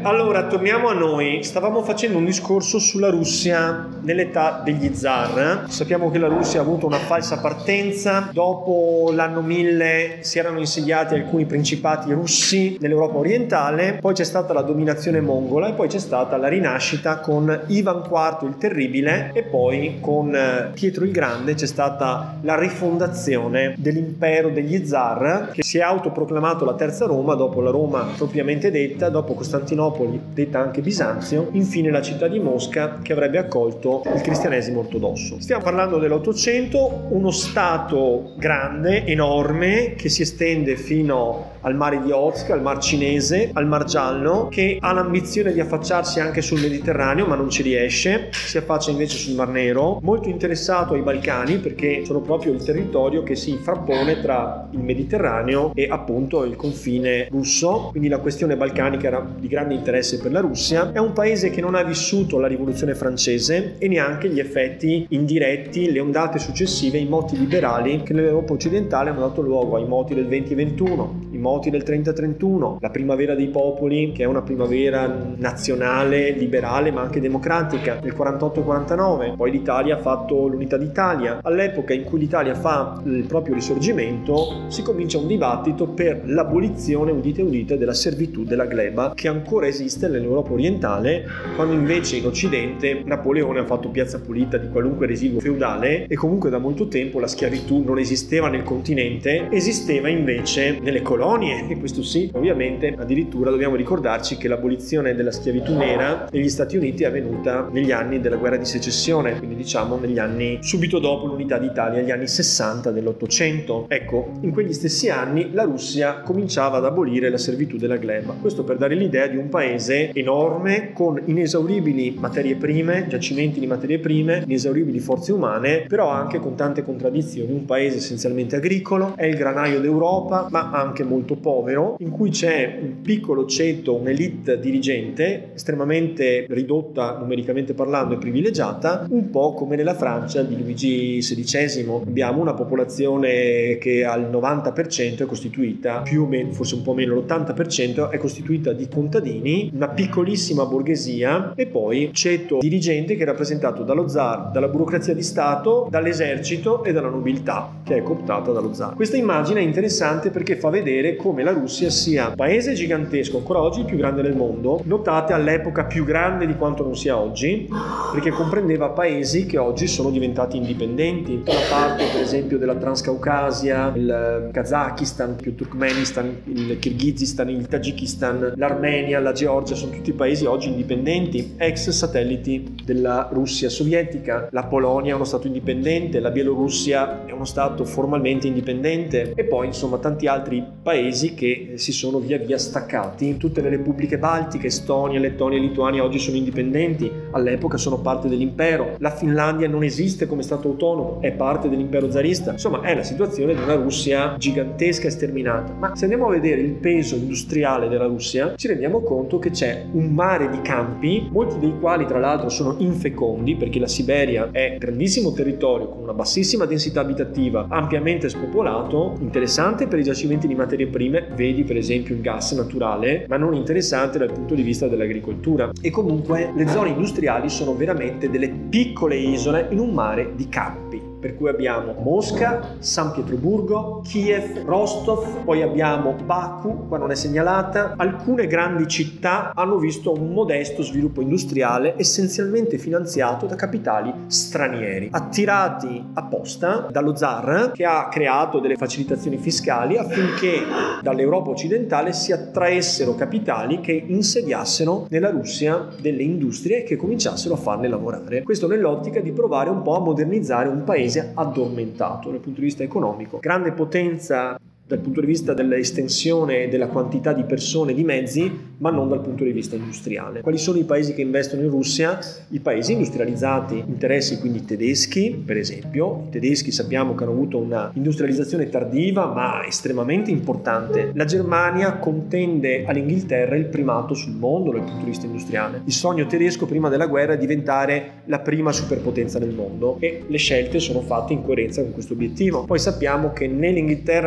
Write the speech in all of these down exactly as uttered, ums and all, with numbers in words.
Allora, torniamo a noi. Stavamo facendo un discorso sulla Russia nell'età degli zar. Sappiamo che la Russia ha avuto una falsa partenza. Dopo l'anno mille si erano insediati alcuni principati russi nell'Europa orientale, poi c'è stata la dominazione mongola e poi c'è stata la rinascita con Ivan quarto il Terribile e poi con Pietro il Grande c'è stata la rifondazione dell'impero degli zar, che si è autoproclamato la terza Roma dopo la Roma propriamente detta, dopo Costantinopoli detta anche Bisanzio, infine la città di Mosca che avrebbe accolto il cristianesimo ortodosso. Stiamo parlando dell'Ottocento, uno stato grande, enorme, che si estende fino al mare di Okhotsk, al mar Cinese, al mar Giallo, che ha l'ambizione di affacciarsi anche sul Mediterraneo ma non ci riesce, si affaccia invece sul Mar Nero, molto interessato ai Balcani perché sono proprio il territorio che si frappone tra il Mediterraneo e appunto il confine russo, quindi la questione balcanica era di grande interesse per la Russia. È un paese che non ha vissuto la rivoluzione francese e neanche gli effetti indiretti, le ondate successive, i moti liberali che nell'Europa occidentale hanno dato luogo ai moti del venti ventuno, i moti del trenta trentuno, la primavera dei popoli che è una primavera nazionale, liberale ma anche democratica del quarantotto quarantanove, poi l'Italia ha fatto l'unità d'Italia. All'epoca in cui l'Italia fa il proprio risorgimento si comincia un dibattito per l'abolizione, udite udite, della servitù della gleba che ancora esiste nell'Europa orientale, quando invece in Occidente Napoleone ha fatto piazza pulita di qualunque residuo feudale e comunque da molto tempo la schiavitù non esisteva nel continente, esisteva invece nelle colonie, e questo sì, ovviamente. Addirittura dobbiamo ricordarci che l'abolizione della schiavitù nera negli Stati Uniti è avvenuta negli anni della guerra di secessione, quindi diciamo negli anni subito dopo l'unità d'Italia, gli anni sessanta dell'Ottocento. Ecco, in quegli stessi anni la Russia cominciava ad abolire la servitù della gleba, questo per dare l'idea di un paese enorme con inesauribili materie prime, giacimenti di materie prime, inesauribili forze umane, però anche con tante contraddizioni, un paese essenzialmente agricolo, è il granaio d'Europa ma anche molto povero, in cui c'è un piccolo ceto, un'elite dirigente estremamente ridotta numericamente parlando e privilegiata, un po' come nella Francia di Luigi sedicesimo. Abbiamo una popolazione che al novanta per cento è costituita, più o meno, forse un po' meno, l'ottanta per cento è costituita di contadini, una piccolissima borghesia e poi ceto dirigente che è rappresentato dallo zar, dalla burocrazia di Stato, dall'esercito e dalla nobiltà che è cooptata dallo zar. Questa immagine è interessante perché fa vedere come la Russia sia un paese gigantesco, ancora oggi il più grande del mondo, notate all'epoca più grande di quanto non sia oggi, perché comprendeva paesi che oggi sono diventati indipendenti, la parte per esempio della Transcaucasia, il Kazakistan, il Turkmenistan, il Kirghizistan, il Tagikistan, l'Armenia, la Georgia, sono tutti paesi oggi indipendenti, ex satelliti della Russia sovietica. La Polonia è uno stato indipendente, la Bielorussia è uno stato formalmente indipendente e poi insomma tanti altri paesi che si sono via via staccati. Tutte le repubbliche baltiche, Estonia, Lettonia e Lituania oggi sono indipendenti, all'epoca sono parte dell'impero. La Finlandia non esiste come stato autonomo, è parte dell'impero zarista. Insomma è la situazione di una Russia gigantesca e sterminata. Ma se andiamo a vedere il peso industriale della Russia ci rendiamo conto che c'è un mare di campi, molti dei quali tra l'altro sono infecondi perché la Siberia è un grandissimo territorio con una bassissima densità abitativa, ampiamente spopolato, interessante per i giacimenti di materie prime, vedi per esempio il gas naturale, ma non interessante dal punto di vista dell'agricoltura. E comunque le zone industriali sono veramente delle piccole isole in un mare di campi. Per cui abbiamo Mosca, San Pietroburgo, Kiev, Rostov, poi abbiamo Baku, qua non è segnalata. Alcune grandi città hanno visto un modesto sviluppo industriale essenzialmente finanziato da capitali stranieri, attirati apposta dallo zar che ha creato delle facilitazioni fiscali affinché dall'Europa occidentale si attraessero capitali che insediassero nella Russia delle industrie e che cominciassero a farne lavorare. Questo nell'ottica di provare un po' a modernizzare un paese addormentato dal punto di vista economico. Grande potenza dal punto di vista dell'estensione della quantità di persone e di mezzi, ma non dal punto di vista industriale. Quali sono i paesi che investono in Russia? I paesi industrializzati, interessi quindi tedeschi, per esempio. I tedeschi sappiamo che hanno avuto una industrializzazione tardiva ma estremamente importante. La Germania contende all'Inghilterra il primato sul mondo dal punto di vista industriale. Il sogno tedesco prima della guerra è diventare la prima superpotenza nel mondo e le scelte sono fatte in coerenza con questo obiettivo. Poi sappiamo che né l'Inghilterra né la Germania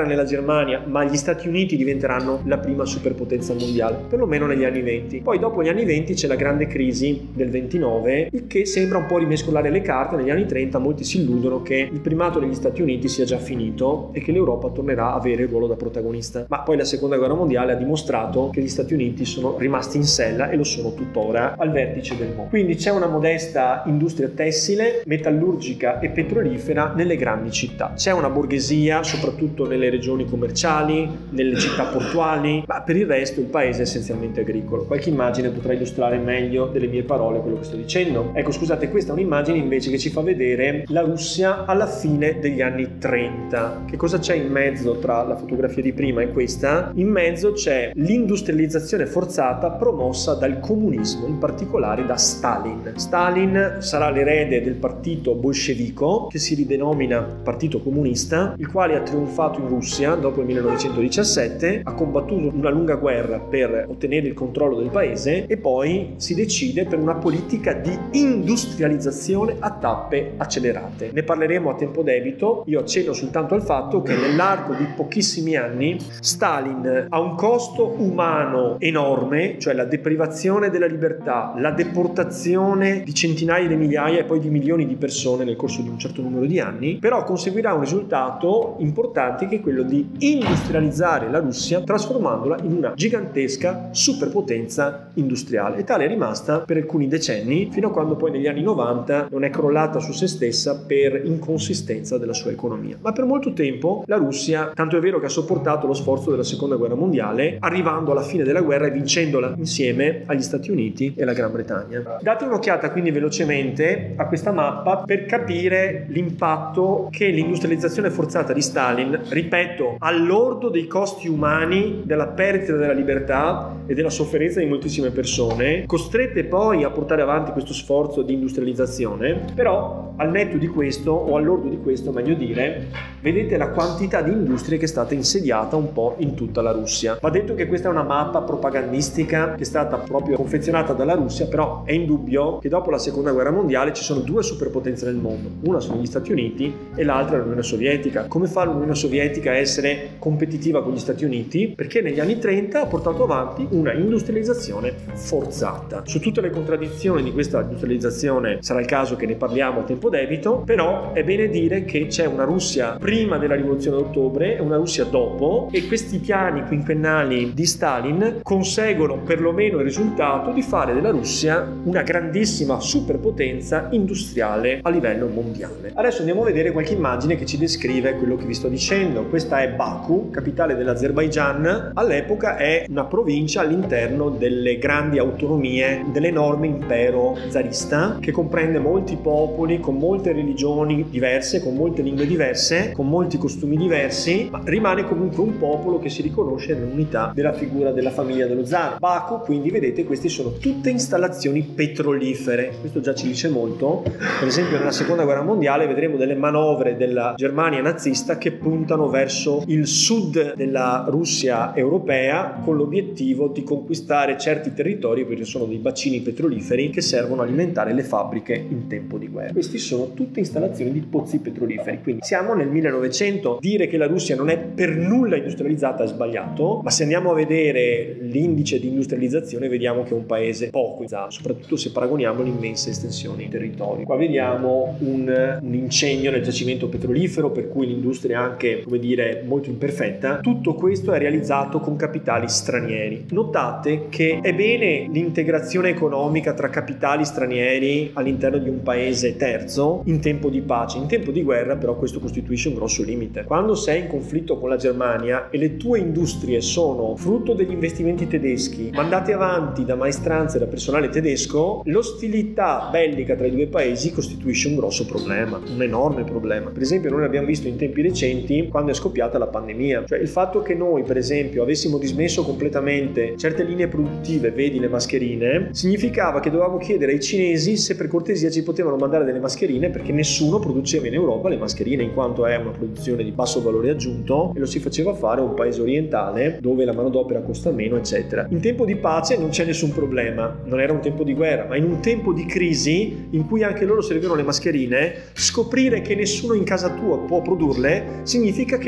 Germania, ma gli Stati Uniti diventeranno la prima superpotenza mondiale, perlomeno negli anni venti. Poi dopo gli anni venti c'è la grande crisi del ventinove, il che sembra un po' rimescolare le carte. Negli anni trenta molti si illudono che il primato degli Stati Uniti sia già finito e che l'Europa tornerà a avere il ruolo da protagonista. Ma poi la seconda guerra mondiale ha dimostrato che gli Stati Uniti sono rimasti in sella e lo sono tuttora al vertice del mondo. Quindi c'è una modesta industria tessile, metallurgica e petrolifera nelle grandi città. C'è una borghesia, soprattutto nelle regioni commerciali, nelle città portuali, ma per il resto il paese è essenzialmente agricolo. Qualche immagine potrà illustrare meglio delle mie parole quello che sto dicendo. Ecco, scusate, questa è un'immagine invece che ci fa vedere la Russia alla fine degli anni trenta. Che cosa c'è in mezzo tra la fotografia di prima e questa? In mezzo c'è l'industrializzazione forzata promossa dal comunismo, in particolare da Stalin. Stalin sarà l'erede del partito bolscevico, che si ridenomina Partito Comunista, il quale ha trionfato in Russia dopo il millenovecentodiciassette, ha combattuto una lunga guerra per ottenere il controllo del paese e poi si decide per una politica di industrializzazione a tappe accelerate. Ne parleremo a tempo debito. Io accenno soltanto al fatto che nell'arco di pochissimi anni Stalin ha un costo umano enorme, cioè la deprivazione della libertà, la deportazione di centinaia di migliaia e poi di milioni di persone nel corso di un certo numero di anni, però conseguirà un risultato importante che è quello di industrializzare la Russia trasformandola in una gigantesca superpotenza industriale, e tale è rimasta per alcuni decenni, fino a quando poi negli anni novanta non è crollata su se stessa per inconsistenza della sua economia. Ma per molto tempo la Russia, tanto è vero che ha sopportato lo sforzo della seconda guerra mondiale, arrivando alla fine della guerra e vincendola insieme agli Stati Uniti e alla Gran Bretagna. Date un'occhiata quindi velocemente a questa mappa per capire l'impatto che l'industrializzazione forzata di Stalin, ripeto, al lordo dei costi umani, della perdita della libertà e della sofferenza di moltissime persone, costrette poi a portare avanti questo sforzo di industrializzazione. Però al netto di questo, o al lordo di questo meglio dire, vedete la quantità di industrie che è stata insediata un po' in tutta la Russia. Va detto che questa è una mappa propagandistica che è stata proprio confezionata dalla Russia, però è indubbio che dopo la seconda guerra mondiale ci sono due superpotenze nel mondo, una sono gli Stati Uniti e l'altra è l'Unione Sovietica. Come fa l'Unione Sovietica a essere competitiva con gli Stati Uniti? Perché negli anni trenta ha portato avanti una industrializzazione forzata. Su tutte le contraddizioni di questa industrializzazione sarà il caso che ne parliamo a tempo debito, però è bene dire che c'è una Russia prima della rivoluzione d'ottobre e una Russia dopo, e questi piani quinquennali di Stalin conseguono perlomeno il risultato di fare della Russia una grandissima superpotenza industriale a livello mondiale. Adesso andiamo a vedere qualche immagine che ci descrive quello che vi sto dicendo. Questa è Baku, capitale dell'Azerbaigian. All'epoca è una provincia all'interno delle grandi autonomie dell'enorme impero zarista, che comprende molti popoli con molte religioni diverse, con molte lingue diverse, con molti costumi diversi, ma rimane comunque un popolo che si riconosce nell'unità della figura della famiglia dello zar. Baku, quindi vedete, queste sono tutte installazioni petrolifere. Questo già ci dice molto. Per esempio nella seconda guerra mondiale vedremo delle manovre della Germania nazista che puntano verso il sud della Russia europea con l'obiettivo di conquistare certi territori, perché sono dei bacini petroliferi che servono a alimentare le fabbriche in tempo di guerra. Questi sono tutte installazioni di pozzi petroliferi, quindi siamo nel millenovecento. Dire che la Russia non è per nulla industrializzata è sbagliato, ma se andiamo a vedere l'indice di industrializzazione vediamo che è un paese poco, soprattutto se paragoniamo le immense estensioni di territorio. Qua vediamo un, un incendio nel giacimento petrolifero, per cui l'industria è anche, come dire, molto imperfetta. Tutto questo è realizzato con capitali stranieri. Notate che è bene l'integrazione economica tra capitali stranieri all'interno di un paese terzo in tempo di pace. In tempo di guerra però questo costituisce un grosso limite. Quando sei in conflitto con la Germania e le tue industrie sono frutto degli investimenti tedeschi mandate avanti da maestranze e da personale tedesco, l'ostilità bellica tra i due paesi costituisce un grosso problema, un enorme problema. Per esempio noi l'abbiamo visto in tempi recenti quando è scoppiata la pandemia, cioè il fatto che noi per esempio avessimo dismesso completamente certe linee produttive, vedi le mascherine, significava che dovevamo chiedere ai cinesi se per cortesia ci potevano mandare delle mascherine, perché nessuno produceva in Europa le mascherine, in quanto è una produzione di basso valore aggiunto e lo si faceva fare a un paese orientale dove la manodopera costa meno, eccetera. In tempo di pace non c'è nessun problema, non era un tempo di guerra, ma in un tempo di crisi in cui anche loro servivano le mascherine, scoprire che nessuno in casa tua può produrle significa che non sai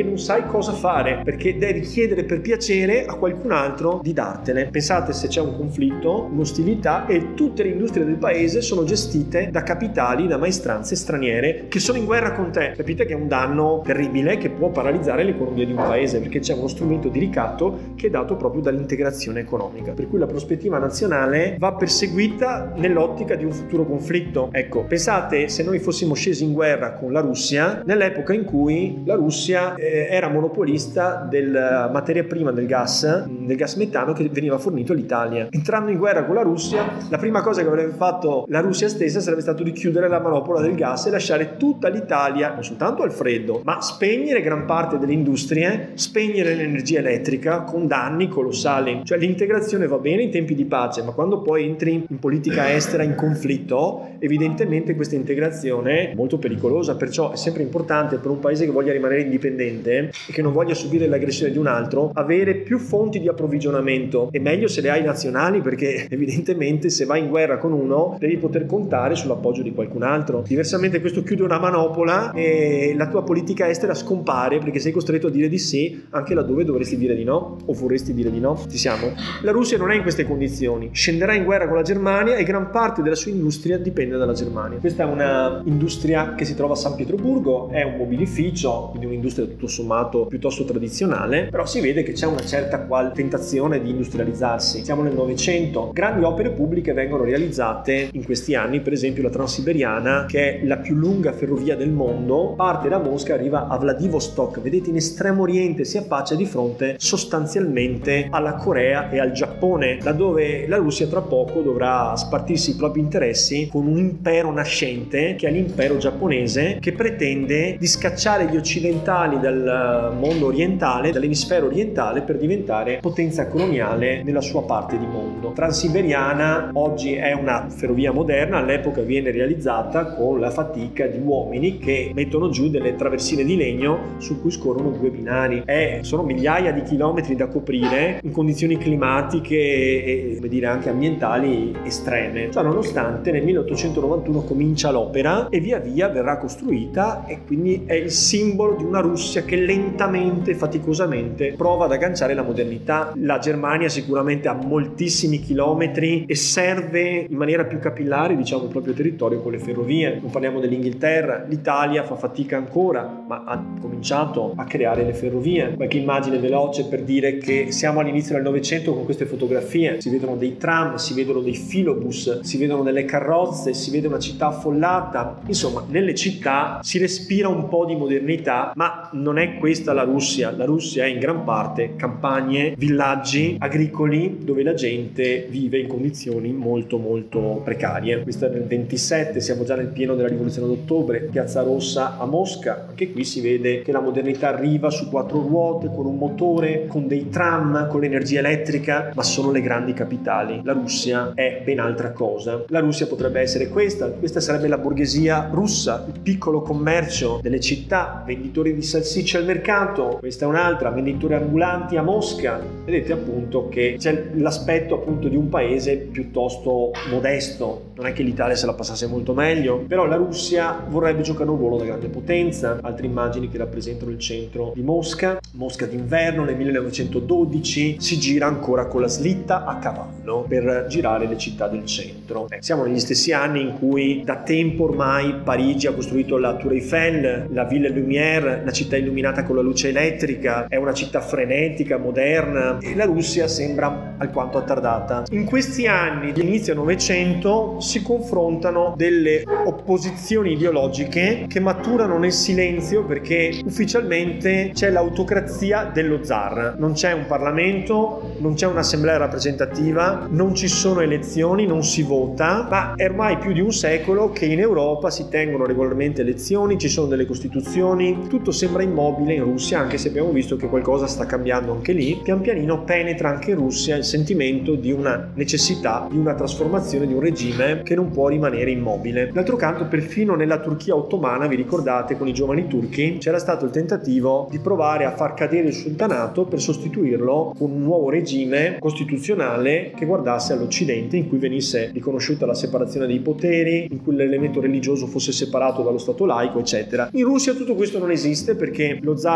cosa fare, perché devi chiedere per piacere a qualcun altro di dartele. Pensate se c'è un conflitto, un'ostilità e tutte le industrie del paese sono gestite da capitali, da maestranze straniere che sono in guerra con te. Capite che è un danno terribile che può paralizzare l'economia di un paese, perché c'è uno strumento di ricatto che è dato proprio dall'integrazione economica. Per cui la prospettiva nazionale va perseguita nell'ottica di un futuro conflitto. Ecco, pensate se noi fossimo scesi in guerra con la Russia nell'epoca in cui la Russia eh, era monopolista della materia prima del gas, del gas metano che veniva fornito all'Italia. Entrando in guerra con la Russia, la prima cosa che avrebbe fatto la Russia stessa sarebbe stato di chiudere la manopola del gas e lasciare tutta l'Italia non soltanto al freddo, ma spegnere gran parte delle industrie, spegnere l'energia elettrica con danni colossali. Cioè l'integrazione va bene in tempi di pace, ma quando poi entri in politica estera in conflitto, evidentemente questa integrazione è molto pericolosa. Perciò è sempre importante per un paese che voglia rimanere indipendente e che non voglia subire l'aggressione di un altro avere più fonti di approvvigionamento, e meglio se le hai nazionali, perché evidentemente se vai in guerra con uno devi poter contare sull'appoggio di qualcun altro. Diversamente questo chiude una manopola e la tua politica estera scompare, perché sei costretto a dire di sì anche laddove dovresti dire di no, o vorresti dire di no. Ci siamo? La Russia non è in queste condizioni, scenderà in guerra con la Germania e gran parte della sua industria dipende dalla Germania. Questa è una industria che si trova a San Pietroburgo, è un mobilificio, quindi un'industria tutto sommato piuttosto tradizionale, però si vede che c'è una certa qual tentazione di industrializzarsi. Siamo nel Novecento, grandi opere pubbliche vengono realizzate in questi anni, per esempio la Transiberiana, che è la più lunga ferrovia del mondo, parte da Mosca, arriva a Vladivostok, vedete, in estremo oriente, si affaccia di fronte sostanzialmente alla Corea e al Giappone, laddove la Russia tra poco dovrà spartirsi i propri interessi con un impero nascente che è l'impero giapponese, che pretende di scacciare gli occidentali dal mondo orientale, dall'emisfero orientale, per diventare potenza coloniale nella sua parte di mondo. Transiberiana oggi è una ferrovia moderna, all'epoca viene realizzata con la fatica di uomini che mettono giù delle traversine di legno su cui scorrono due binari. Eh, sono migliaia di chilometri da coprire in condizioni climatiche e, come dire, anche ambientali estreme. Ciò nonostante nel milleottocentonovantuno comincia l'opera e via via verrà costruita, e quindi è il simbolo di una Russia che lentamente, faticosamente prova ad agganciare la modernità. La Germania sicuramente ha moltissimi chilometri e serve in maniera più capillare, diciamo, il proprio territorio con le ferrovie. Non parliamo dell'Inghilterra, l'Italia fa fatica ancora, ma ha cominciato a creare le ferrovie. Qualche immagine veloce per dire che siamo all'inizio del Novecento con queste fotografie. Si vedono dei tram, si vedono dei filobus, si vedono delle carrozze, si vede una città affollata. Insomma, nelle città si respira un po' di modernità, ma non è questa la Russia. La Russia è in gran parte campagne, villaggi agricoli dove la gente vive in condizioni molto molto precarie. Questo è nel ventisette, siamo già nel pieno della rivoluzione d'ottobre, Piazza Rossa a Mosca. Anche qui si vede che la modernità arriva su quattro ruote, con un motore, con dei tram, con l'energia elettrica, ma sono le grandi capitali. La Russia è ben altra cosa. La Russia potrebbe essere questa, questa sarebbe la borghesia russa, il piccolo commercio delle città, venditori di salsicce al mercato. Questa è un'altra, venditori ambulanti a Mosca. Vedete appunto che c'è l'aspetto appunto di un paese piuttosto modesto. Non è che l'Italia se la passasse molto meglio, però la Russia vorrebbe giocare un ruolo da grande potenza. Altre immagini che rappresentano il centro di Mosca, Mosca d'inverno nel millenovecentododici, si gira ancora con la slitta a cavallo per girare le città del centro. Eh, siamo negli stessi anni in cui da tempo ormai Parigi ha costruito la Tour Eiffel, la Ville Lumière, la città illuminata con la luce elettrica, è una città frenetica, moderna, e la Russia sembra alquanto attardata. In questi anni di inizio Novecento si confrontano delle opposizioni ideologiche che maturano nel silenzio, perché ufficialmente c'è l'autocrazia dello zar. Non c'è un Parlamento, non c'è un'assemblea rappresentativa, non ci sono elezioni, non si vota, ma è ormai più di un secolo che in Europa si tengono regolarmente elezioni, ci sono delle costituzioni, tutto sembra immobile in Russia, anche se abbiamo visto che qualcosa sta cambiando anche lì. Pian pianino penetra anche in Russia il sentimento di una necessità, di una trasformazione di un regime che non può rimanere immobile. D'altro canto, perfino nella Turchia ottomana, vi ricordate, con i giovani turchi, c'era stato il tentativo di provare a far cadere il sultanato per sostituirlo con un nuovo regime costituzionale che guardasse all'Occidente, in cui venisse riconosciuta la separazione dei poteri, in cui l'elemento religioso fosse separato dallo stato laico, eccetera. In Russia tutto questo non esiste, perché lo zar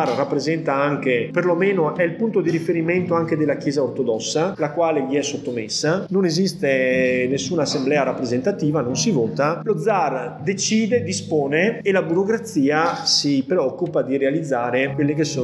zar rappresenta anche, perlomeno è il punto di riferimento anche della Chiesa ortodossa, la quale gli è sottomessa. Non esiste nessuna assemblea rappresentativa, non si vota. Lo zar decide, dispone e la burocrazia si preoccupa di realizzare quelle che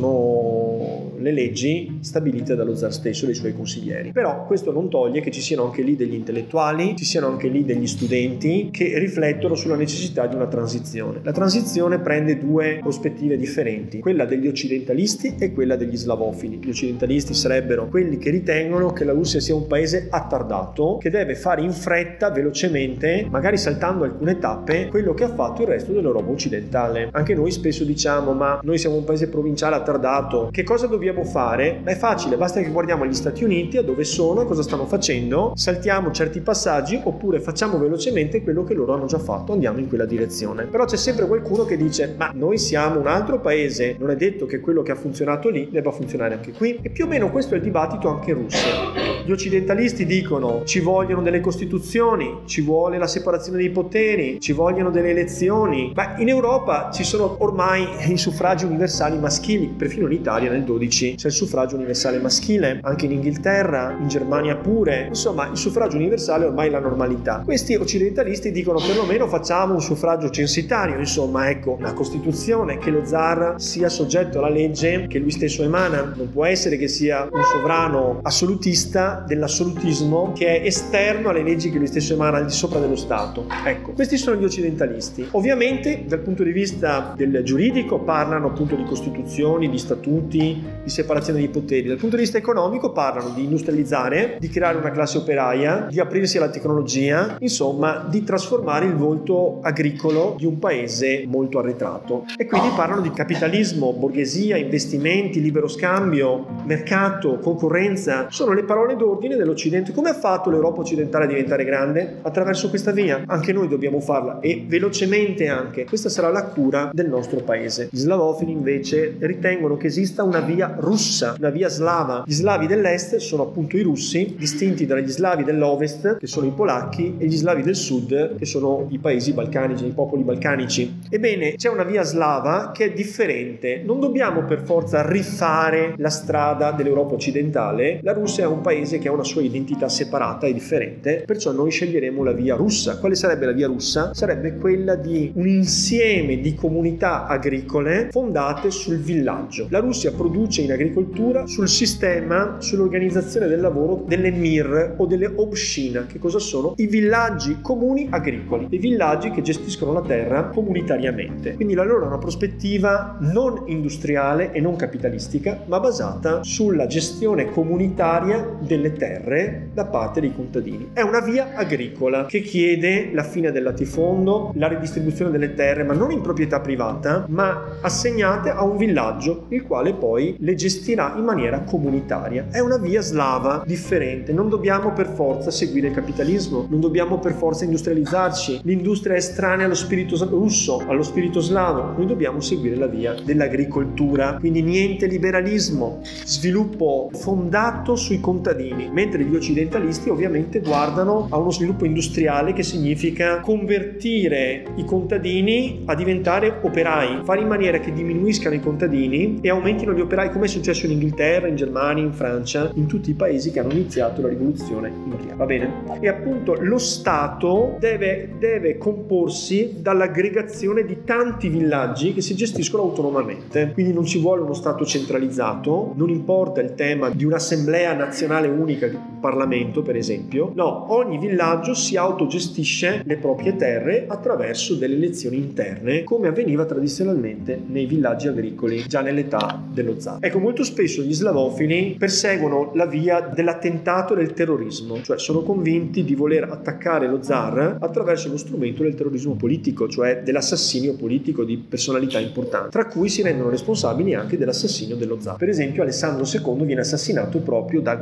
sono le leggi stabilite dallo zar stesso e dai suoi consiglieri. Però questo non toglie che ci siano anche lì degli intellettuali, ci siano anche lì degli studenti che riflettono sulla necessità di una transizione. La transizione prende due prospettive differenti, quella degli occidentalisti e quella degli slavofili. Gli occidentalisti sarebbero quelli che ritengono che la Russia sia un paese attardato, che deve fare in fretta, velocemente, magari saltando alcune tappe, quello che ha fatto il resto dell'Europa occidentale. Anche noi spesso diciamo: ma noi siamo un paese provinciale attardato, che cosa dobbiamo fare? Ma è facile, basta che guardiamo gli Stati Uniti, a dove sono, cosa stanno facendo, saltiamo certi passaggi oppure facciamo velocemente quello che loro hanno già fatto, andiamo in quella direzione. Però c'è sempre qualcuno che dice: ma noi siamo un altro paese, non è detto che quello che ha funzionato lì debba funzionare anche qui. E più o meno questo è il dibattito anche in Russia. Gli occidentalisti dicono: ci vogliono delle costituzioni, ci vuole la separazione dei poteri, ci vogliono delle elezioni. Ma in Europa ci sono ormai i suffragi universali maschili, perfino in Italia nel dodici c'è il suffragio universale maschile, anche in Inghilterra, in Germania pure. Insomma, il suffragio universale ormai è la normalità. Questi occidentalisti dicono: perlomeno facciamo un suffragio censitario, insomma, ecco, la Costituzione, che lo zar sia soggetto alla legge che lui stesso emana. Non può essere che sia un sovrano assolutista dell'assolutismo che è esterno alle leggi che lui stesso emana al di sopra dello Stato. Ecco, questi sono gli occidentalisti. Ovviamente dal punto di vista del giuridico parlano appunto di costituzioni, di statuti, di separazione dei poteri. Dal punto di vista economico parlano di industrializzare, di creare una classe operaia, di aprirsi alla tecnologia, insomma di trasformare il volto agricolo di un paese molto arretrato. E quindi parlano di capitalismo, borghesia, investimenti, libero scambio, mercato, concorrenza. Sono le parole d'ordine dell'Occidente. Come ha fatto l'Europa occidentale a diventare grande? Attraverso questa via. Anche noi dobbiamo farla, e velocemente anche. Questa sarà la cura del nostro paese. Gli slavofili invece ritengono che esista una via russa, una via slava. Gli slavi dell'est sono appunto i russi, distinti dagli slavi dell'ovest, che sono i polacchi, e gli slavi del sud, che sono i paesi balcanici, i popoli balcanici. Ebbene, c'è una via slava che è differente. Non dobbiamo per forza rifare la strada dell'Europa occidentale. La Russia è un paese che ha una sua identità separata e differente, perciò noi sceglieremo la via russa. Quale sarebbe la via russa? Sarebbe quella di un insieme di comunità agricole fondate sul villaggio. La Russia produce in agricoltura sul sistema, sull'organizzazione del lavoro delle mir o delle obshina. Che cosa sono? I villaggi comuni agricoli, i villaggi che gestiscono la terra comunitariamente. Quindi la loro è una prospettiva non industriale e non capitalistica, ma basata sulla gestione comunitaria delle terre da parte dei contadini. È una via agricola che chiede la fine del latifondo, la ridistribuzione delle terre, ma non in proprietà privata, ma assegnate a un villaggio, il quale poi le gestirà in maniera comunitaria. È una via slava differente. Non dobbiamo per forza seguire il capitalismo, non dobbiamo per forza industrializzarci. L'industria è estranea allo spirito russo, allo spirito slavo. Noi dobbiamo seguire la via dell'agricoltura. Quindi niente liberalismo, sviluppo fondato sui contadini, mentre gli occidentalisti ovviamente guardano a uno sviluppo industriale, che significa convertire i contadini a diventare operai, fare in maniera che diminuiscano i contadini e aumentino gli operai, come è successo in Inghilterra, in Germania, in Francia, in tutti i paesi che hanno iniziato la rivoluzione industriale. Va bene? E appunto lo Stato deve, deve comporsi dall'aggregazione di tanti villaggi che si gestiscono autonomamente. Quindi non ci vuole uno Stato centralizzato, non importa il tema di un'assemblea nazionale unica, un Parlamento per esempio. No, ogni villaggio si autogestisce le proprie terre attraverso delle elezioni interne, come avveniva tradizionalmente nei villaggi agricoli già nell'età dello zar. Ecco, molto spesso gli slavofili perseguono la via dell'attentato e del terrorismo, cioè sono convinti di voler attaccare lo zar attraverso lo strumento del terrorismo politico, cioè dell'assassinio politico di personalità importanti, tra cui si rendono responsabili anche dell'assassinio dello zar. Per esempio Alessandro secondo viene assassinato proprio da gruppi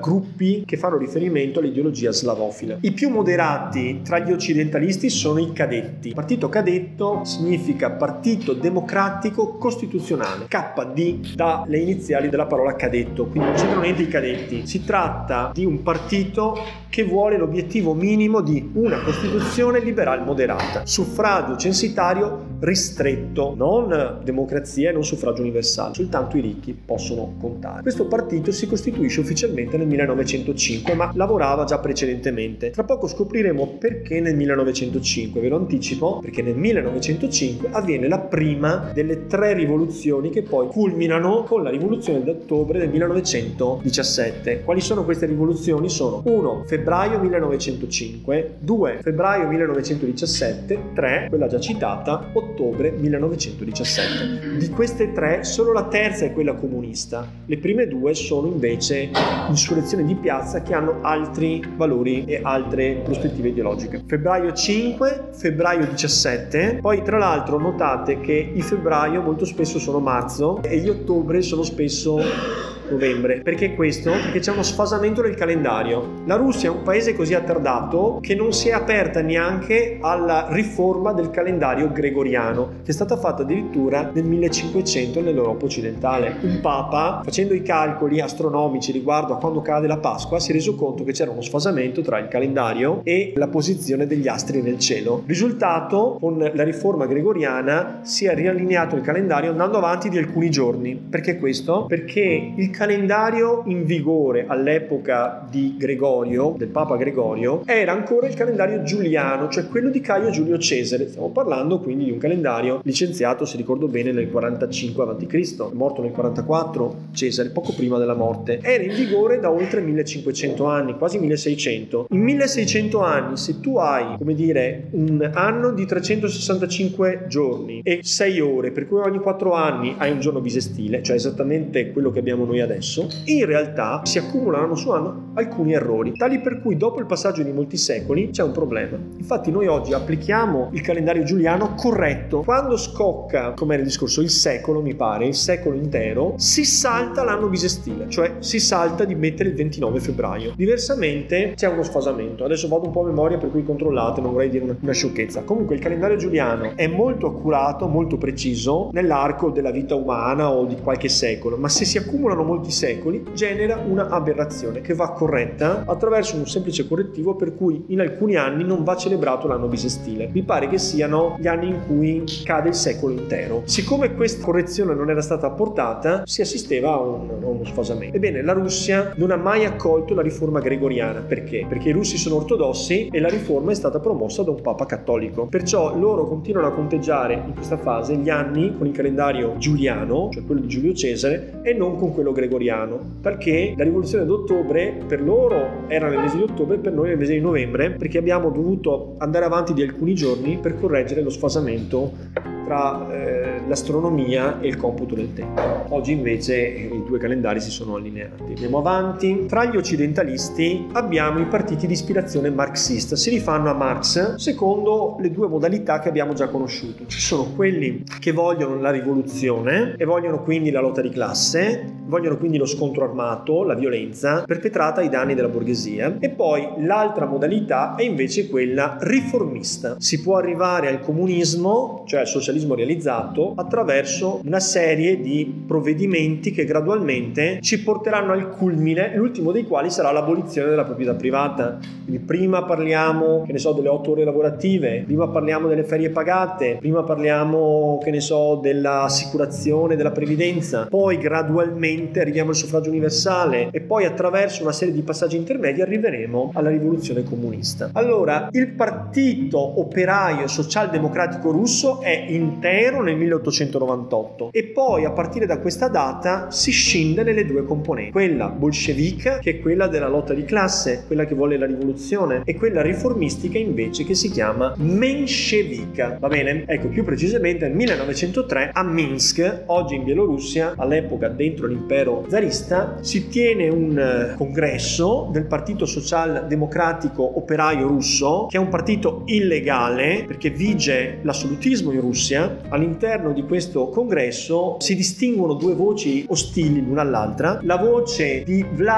gruppi che fanno riferimento all'ideologia slavofila. I più moderati tra gli occidentalisti sono i cadetti. Partito cadetto significa Partito Democratico Costituzionale, K D dalle iniziali della parola cadetto, quindi non c'entrano niente i cadetti. Si tratta di un partito che vuole l'obiettivo minimo di una Costituzione liberal moderata, suffragio censitario ristretto, non democrazia e non suffragio universale, soltanto i ricchi possono contare. Questo partito si costituisce ufficialmente nel millenovecentocinque, ma lavorava già precedentemente. Tra poco scopriremo perché nel millenovecentocinque, ve lo anticipo, perché nel millenovecentocinque avviene la prima delle tre rivoluzioni che poi culminano con la rivoluzione d'ottobre del millenovecentodiciassette. Quali sono queste rivoluzioni? Sono uno febbraio millenovecentocinque, due febbraio millenovecentodiciassette, tre, quella già citata, ottobre millenovecentodiciassette. Di queste tre solo la terza è quella comunista, le prime due sono invece insurrezioni di piazza che hanno altri valori e altre prospettive ideologiche. Febbraio cinque, febbraio diciassette, poi tra l'altro notate che i febbraio molto spesso sono marzo e gli ottobre sono spesso novembre. Perché questo? Perché c'è uno sfasamento del calendario. La Russia è un paese così attardato che non si è aperta neanche alla riforma del calendario gregoriano, che è stata fatta addirittura nel millecinquecento nell'Europa occidentale. Un papa, facendo i calcoli astronomici riguardo a quando cade la Pasqua, si è reso conto che c'era uno sfasamento tra il calendario e la posizione degli astri nel cielo. Risultato, con la riforma gregoriana si è riallineato il calendario andando avanti di alcuni giorni. Perché questo? Perché il calendario in vigore all'epoca di Gregorio, del Papa Gregorio, era ancora il calendario giuliano, cioè quello di Caio Giulio Cesare. Stiamo parlando quindi di un calendario licenziato, se ricordo bene, nel quarantacinque avanti Cristo, è morto nel quarantaquattro Cesare, poco prima della morte. Era in vigore da oltre millecinquecento anni, quasi milleseicento. In milleseicento anni, se tu hai, come dire, un anno di trecentosessantacinque giorni e sei ore, per cui ogni quattro anni hai un giorno bisestile, cioè esattamente quello che abbiamo noi adesso, in realtà si accumulano anno su anno alcuni errori, tali per cui dopo il passaggio di molti secoli c'è un problema. Infatti noi oggi applichiamo il calendario giuliano corretto. Quando scocca, com'era il discorso, il secolo, mi pare, il secolo intero, si salta l'anno bisestile, cioè si salta di mettere il ventinove febbraio. Diversamente c'è uno sfasamento. Adesso vado un po' a memoria, per cui controllate, non vorrei dire una, una sciocchezza. Comunque il calendario giuliano è molto accurato, molto preciso nell'arco della vita umana o di qualche secolo, ma se si accumulano molti secoli genera una aberrazione che va corretta attraverso un semplice correttivo, per cui in alcuni anni non va celebrato l'anno bisestile. Mi pare che siano gli anni in cui cade il secolo intero. Siccome questa correzione non era stata apportata, si assisteva a, un, a uno sfasamento. Ebbene, la Russia non ha mai accolto la riforma gregoriana. Perché? Perché i russi sono ortodossi e la riforma è stata promossa da un papa cattolico. Perciò loro continuano a conteggiare in questa fase gli anni con il calendario giuliano, cioè quello di Giulio Cesare, e non con quello gregoriano, perché la rivoluzione d'ottobre per loro era nel mese di ottobre, per noi nel mese di novembre, perché abbiamo dovuto andare avanti di alcuni giorni per correggere lo sfasamento tra eh, l'astronomia e il computo del tempo. Oggi invece eh, i due calendari si sono allineati. Andiamo avanti. Tra gli occidentalisti abbiamo i partiti di ispirazione marxista, si rifanno a Marx secondo le due modalità che abbiamo già conosciuto. Ci sono quelli che vogliono la rivoluzione e vogliono quindi la lotta di classe, vogliono quindi lo scontro armato, la violenza perpetrata ai danni della borghesia, e poi l'altra modalità è invece quella riformista. Si può arrivare al comunismo, cioè al socialismo realizzato, attraverso una serie di provvedimenti che gradualmente ci porteranno al culmine, l'ultimo dei quali sarà l'abolizione della proprietà privata. Quindi prima parliamo, che ne so, delle otto ore lavorative, prima parliamo delle ferie pagate, prima parliamo, che ne so, dell'assicurazione, della previdenza, poi gradualmente arriviamo al suffragio universale e poi attraverso una serie di passaggi intermedi arriveremo alla rivoluzione comunista. Allora, il partito operaio socialdemocratico russo è intero nel milleottocentonovantotto e poi a partire da questa data si scinde nelle due componenti, quella bolscevica, che è quella della lotta di classe, quella che vuole la rivoluzione, e quella riformistica invece che si chiama menscevica. Va bene? Ecco, più precisamente nel millenovecentotre a Minsk, oggi in Bielorussia, all'epoca dentro l'impero zarista, si tiene un congresso del Partito Socialdemocratico Operaio Russo, che è un partito illegale perché vige l'assolutismo in Russia. All'interno di questo congresso si distinguono due voci ostili l'una all'altra: la voce di Vladimir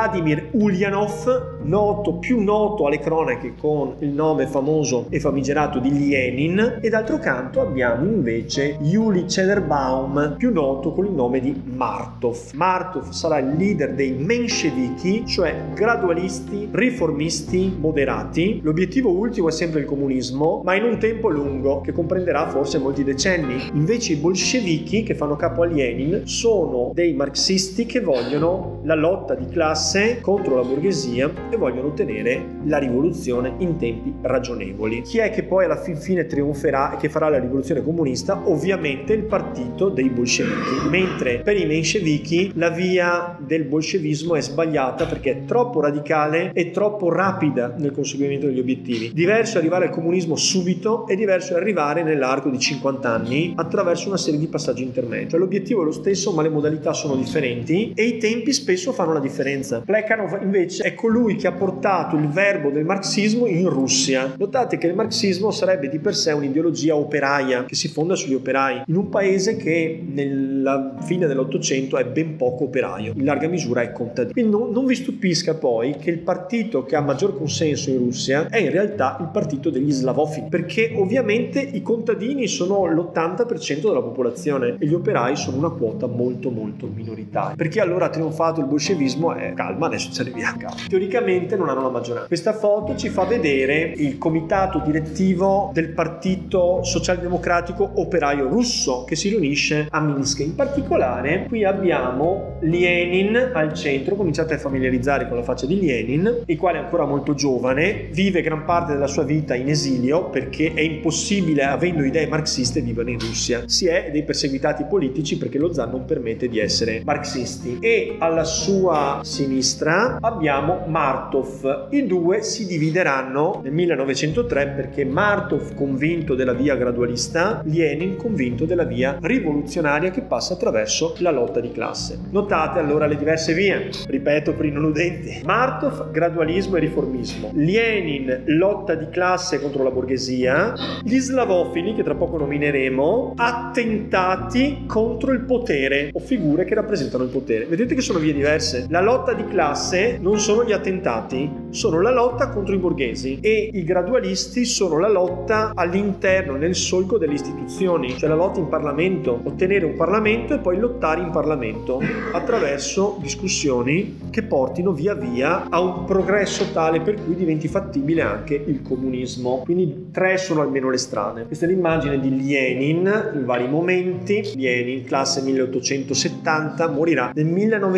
Ulyanov, noto, più noto alle cronache con il nome famoso e famigerato di Lenin, e d'altro canto abbiamo invece Yuri Cederbaum, più noto con il nome di Martov. Martov sarà il leader dei menscevichi, cioè gradualisti, riformisti, moderati. L'obiettivo ultimo è sempre il comunismo, ma in un tempo lungo, che comprenderà forse molti decenni. Invece i bolscevichi, che fanno capo a Lenin, sono dei marxisti che vogliono la lotta di classe contro la borghesia e vogliono ottenere la rivoluzione in tempi ragionevoli. Chi è che poi alla fin fine trionferà e che farà la rivoluzione comunista? Ovviamente il partito dei bolscevichi, mentre per i menscevichi la via del bolscevismo è sbagliata perché è troppo radicale e troppo rapida nel conseguimento degli obiettivi. Diverso è arrivare al comunismo subito e diverso è arrivare nell'arco di cinquanta anni attraverso una serie di passaggi intermedi. Cioè l'obiettivo è lo stesso ma le modalità sono differenti e i tempi spesso fanno la differenza. Plekhanov invece è colui che ha portato il verbo del marxismo in Russia. Notate che il marxismo sarebbe di per sé un'ideologia operaia che si fonda sugli operai in un paese che nella fine dell'Ottocento è ben poco operaio, in larga misura è contadino. Quindi non, non vi stupisca poi che il partito che ha maggior consenso in Russia è in realtà il partito degli slavofili, perché ovviamente i contadini sono l'ottanta per cento della popolazione e gli operai sono una quota molto molto minoritaria. Perché allora ha trionfato il bolscevismo? Eh, calma, adesso ce ne via. Teoricamente non hanno la maggioranza. Questa foto ci fa vedere il comitato direttivo del partito socialdemocratico operaio russo che si riunisce a Minsk. In particolare qui abbiamo Lenin al centro. Cominciate a familiarizzare con la faccia di Lenin, il quale è ancora molto giovane, vive gran parte della sua vita in esilio perché è impossibile, avendo idee marxiste, vivere in Russia. Si è dei perseguitati politici perché lo zar non permette di essere marxisti. E alla sua sinistra abbiamo Martov. I due si divideranno nel millenovecentotre perché Martov convinto della via gradualista, Lenin convinto della via rivoluzionaria che passa attraverso la lotta di classe. Notate allora le diverse vie. Ripeto per i non udenti. Martov, gradualismo e riformismo. Lenin, lotta di classe contro la borghesia. Gli slavofili, che tra poco nomineremo, attentati contro il potere o figure che rappresentano il potere. Vedete che sono vie diverse. La lotta di classe non sono gli attentati, sono la lotta contro i borghesi, e i gradualisti sono la lotta all'interno, nel solco delle istituzioni, cioè la lotta in Parlamento, ottenere un Parlamento e poi lottare in Parlamento attraverso discussioni che portino via via a un progresso tale per cui diventi fattibile anche il comunismo. Quindi tre sono almeno le strade. Questa è l'immagine di Lenin in vari momenti. Lenin, classe milleottocentosettanta, morirà nel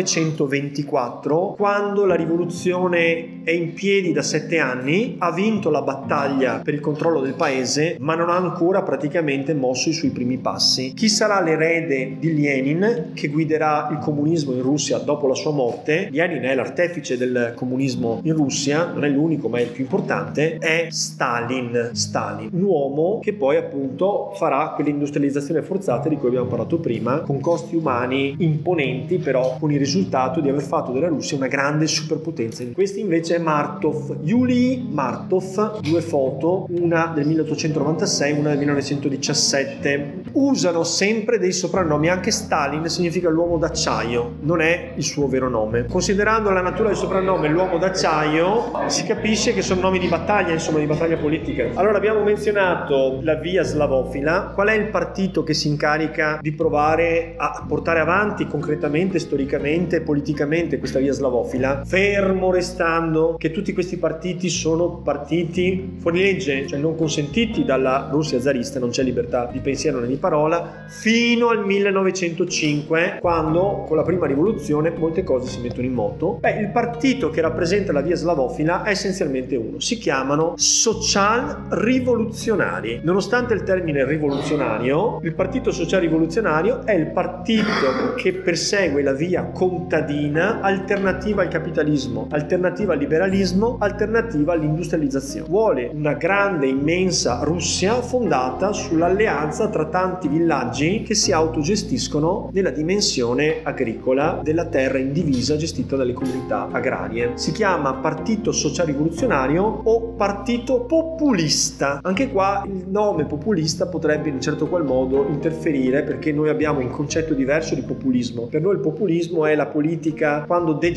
millenovecentoventiquattro, quando la rivoluzione è in piedi da sette anni, ha vinto la battaglia per il controllo del paese, ma non ha ancora praticamente mosso i suoi primi passi. Chi sarà l'erede di Lenin che guiderà il comunismo in Russia dopo la sua morte? Lenin è l'artefice del comunismo in Russia, non è l'unico ma è il più importante, è Stalin. Stalin, un uomo che poi appunto farà quell'industrializzazione forzata di cui abbiamo parlato prima, con costi umani imponenti, però con il risultato di aver fatto della Russia una grande superpotenza. Questi invece è Martov, Yuri Martov, due foto, una del milleottocentonovantasei, una del millenovecentodiciassette. Usano sempre dei soprannomi, anche Stalin significa l'uomo d'acciaio, non è il suo vero nome. Considerando la natura del soprannome l'uomo d'acciaio, si capisce che sono nomi di battaglia, insomma di battaglia politica. Allora abbiamo menzionato la via slavofila. Qual è il partito che si incarica di provare a portare avanti concretamente, storicamente e politicamente questa via slavofila? Fermo restando che tutti questi partiti sono partiti fuori legge, cioè non consentiti dalla Russia zarista, non c'è libertà di pensiero né di parola, fino al millenovecentocinque, quando con la prima rivoluzione molte cose si mettono in moto. Beh, il partito che rappresenta la via slavofila è essenzialmente uno, si chiamano social rivoluzionari. Nonostante il termine rivoluzionario, il partito social rivoluzionario è il partito che persegue la via contadina, alternativa al capitalismo, alternativa al liberalismo, alternativa all'industrializzazione. Vuole una grande, immensa Russia fondata sull'alleanza tra tanti villaggi che si autogestiscono nella dimensione agricola della terra indivisa gestita dalle comunità agrarie. Si chiama partito social rivoluzionario o partito populista. Anche qua il nome populista potrebbe in un certo qual modo interferire, perché noi abbiamo un concetto diverso di populismo. Per noi il populismo è la politica quando degenera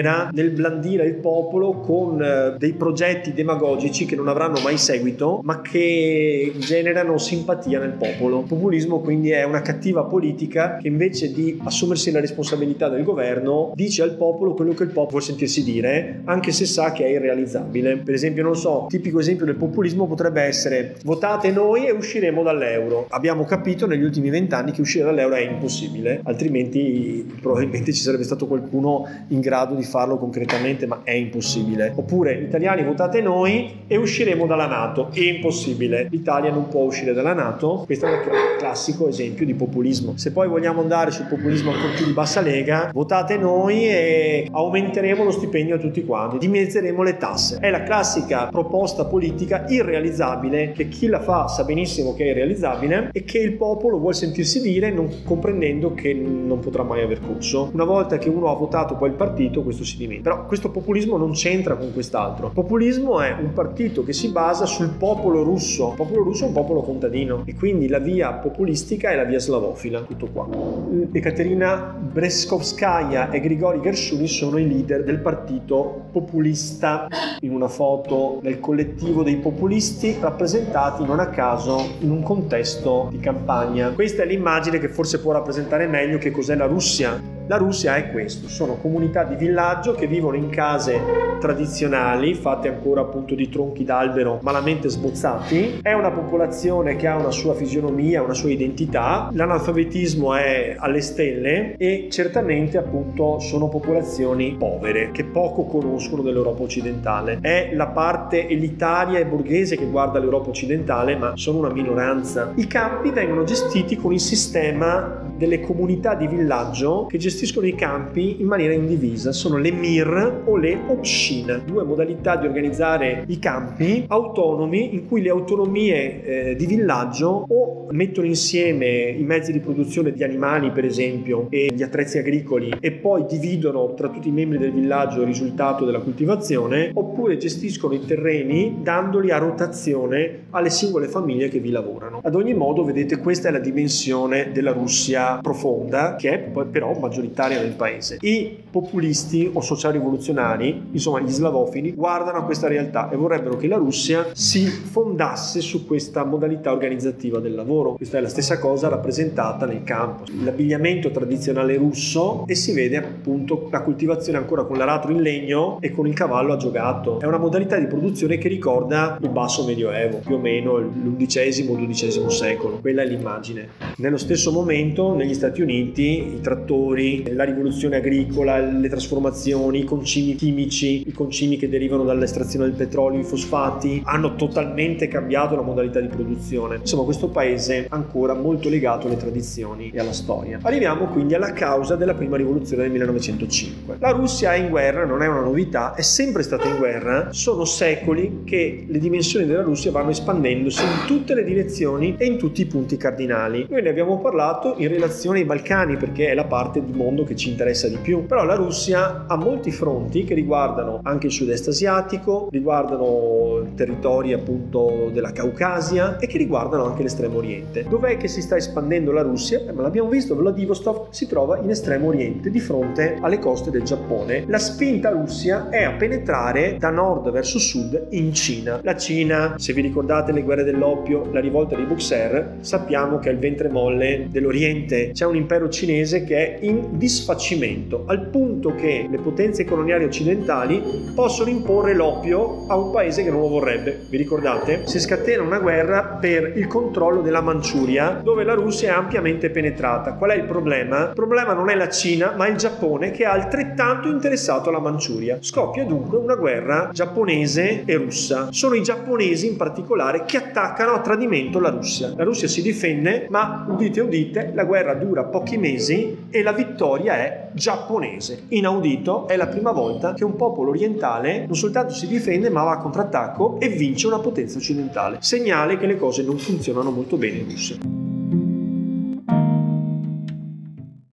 maniera nel blandire il popolo con eh, dei progetti demagogici che non avranno mai seguito, ma che generano simpatia nel popolo. Il populismo quindi è una cattiva politica che invece di assumersi la responsabilità del governo dice al popolo quello che il popolo vuole sentirsi dire, anche se sa che è irrealizzabile. Per esempio, non so, tipico esempio del populismo potrebbe essere: votate noi e usciremo dall'euro. Abbiamo capito negli ultimi vent'anni che uscire dall'euro è impossibile, altrimenti probabilmente ci sarebbe stato qualcuno in grado di farlo concretamente, ma è impossibile. Oppure: italiani, votate noi e usciremo dalla NATO. È impossibile, l'Italia non può uscire dalla NATO. Questo è un classico esempio di populismo. Se poi vogliamo andare sul populismo ancora più di bassa lega, votate noi e aumenteremo lo stipendio a tutti quanti, dimezzeremo le tasse. È la classica proposta politica irrealizzabile, che chi la fa sa benissimo che è irrealizzabile e che il popolo vuol sentirsi dire, non comprendendo che non potrà mai aver corso. Una volta che uno ha votato poi il partito, questo si dimentica. Però questo populismo non c'entra con quest'altro. Il populismo è un partito che si basa sul popolo russo. Il popolo russo è un popolo contadino e quindi la via populistica è la via slavofila. Tutto qua. Ekaterina Breskovskaya e Grigori Gershuni sono i leader del partito populista, in una foto del collettivo dei populisti rappresentati non a caso in un contesto di campagna. Questa è l'immagine che forse può rappresentare meglio che cos'è la Russia. La Russia è questo: sono comunità di villaggio che vivono in case tradizionali fatte ancora appunto di tronchi d'albero malamente sbozzati. È una popolazione che ha una sua fisionomia, una sua identità. L'analfabetismo è alle stelle e certamente appunto sono popolazioni povere che poco conoscono dell'Europa occidentale. È la parte elitaria e borghese che guarda l'Europa occidentale, ma sono una minoranza. I campi vengono gestiti con il sistema delle comunità di villaggio che gestiscono i campi in maniera indivisa. Sono le mir o le obscin, due modalità di organizzare i campi autonomi, in cui le autonomie eh, di villaggio o mettono insieme i mezzi di produzione di animali, per esempio, e gli attrezzi agricoli, e poi dividono tra tutti i membri del villaggio il risultato della coltivazione, oppure gestiscono i terreni dandoli a rotazione alle singole famiglie che vi lavorano. Ad ogni modo, vedete, questa è la dimensione della Russia profonda, che è poi però maggioritaria nel paese. I populisti o socialrivoluzionari, insomma gli slavofili, guardano a questa realtà e vorrebbero che la Russia si fondasse su questa modalità organizzativa del lavoro. Questa è la stessa cosa rappresentata nel campo. L'abbigliamento tradizionale russo, e si vede appunto la coltivazione ancora con l'aratro in legno e con il cavallo aggiogato. È una modalità di produzione che ricorda il basso medioevo, più o meno l'undicesimo dodicesimo secolo. Quella è l'immagine. Nello stesso momento negli Stati Uniti i trattori, la rivoluzione agricola, le trasformazioni, i concimi chimici, i concimi che derivano dall'estrazione del petrolio, i fosfati, hanno totalmente cambiato la modalità di produzione. Insomma, questo paese è ancora molto legato alle tradizioni e alla storia. Arriviamo quindi alla causa della prima rivoluzione del millenovecentocinque. La Russia è in guerra, non è una novità, è sempre stata in guerra. Sono secoli che le dimensioni della Russia vanno espandendosi in tutte le direzioni e in tutti i punti cardinali. Noi ne abbiamo parlato in relazione ai Balcani, perché è la parte del mondo che ci interessa di più. Però la Russia ha molti fronti che riguardano anche il sud-est asiatico, riguardano territori appunto della Caucasia e che riguardano anche l'estremo oriente. Dov'è che si sta espandendo la Russia? Eh, ma l'abbiamo visto, Vladivostok si trova in estremo oriente, di fronte alle coste del Giappone. La spinta Russia è a penetrare da nord verso sud in Cina. La Cina, se vi ricordate le guerre dell'oppio, la rivolta di Buxer, sappiamo che è il ventre molle dell'Oriente. C'è un impero cinese che è in disfacimento, al punto che le potenze coloniali occidentali possono imporre l'oppio a un paese che non lo vorrebbe. Vi ricordate? Si scatena una guerra per il controllo della Manciuria, dove la Russia è ampiamente penetrata. Qual è il problema? Il problema non è la Cina, ma il Giappone, che è altrettanto interessato alla Manciuria. Scoppia dunque una guerra giapponese e russa. Sono i giapponesi in particolare che attaccano a tradimento la Russia. La Russia si difende, ma udite udite, la guerra dura pochi mesi e la vittoria è giapponese. Inaudito, è la prima volta che un popolo orientale non soltanto si difende, ma va a contrattacco e vince una potenza occidentale. Segnale che le cose non funzionano molto bene in Russia.